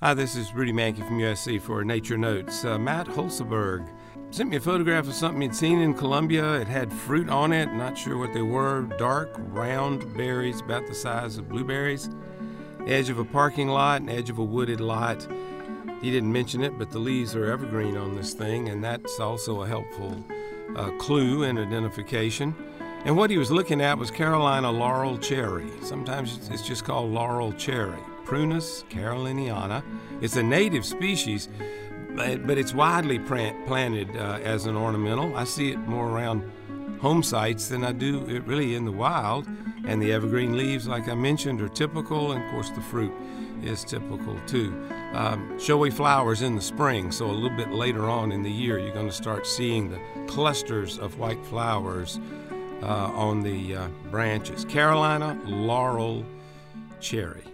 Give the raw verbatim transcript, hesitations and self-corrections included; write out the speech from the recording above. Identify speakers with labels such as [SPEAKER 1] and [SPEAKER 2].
[SPEAKER 1] Hi, this is Rudy Mankey from U S C for Nature Notes. Uh, Matt Holseberg sent me a photograph of something he'd seen in Colombia. It had fruit on it, not sure what they were. Dark, round berries about the size of blueberries. Edge of a parking lot and edge of a wooded lot. He didn't mention it, but the leaves are evergreen on this thing, and that's also a helpful uh, clue in identification. And what he was looking at was Carolina laurel cherry. Sometimes it's just called laurel cherry. Prunus caroliniana. It's a native species, but it's widely planted uh, as an ornamental. I see it more around home sites than I do it really in the wild. And the evergreen leaves, like I mentioned, are typical, and of course the fruit is typical too. Um, showy flowers in the spring, so a little bit later on in the year you're going to start seeing the clusters of white flowers uh, on the uh, branches. Carolina laurel cherry.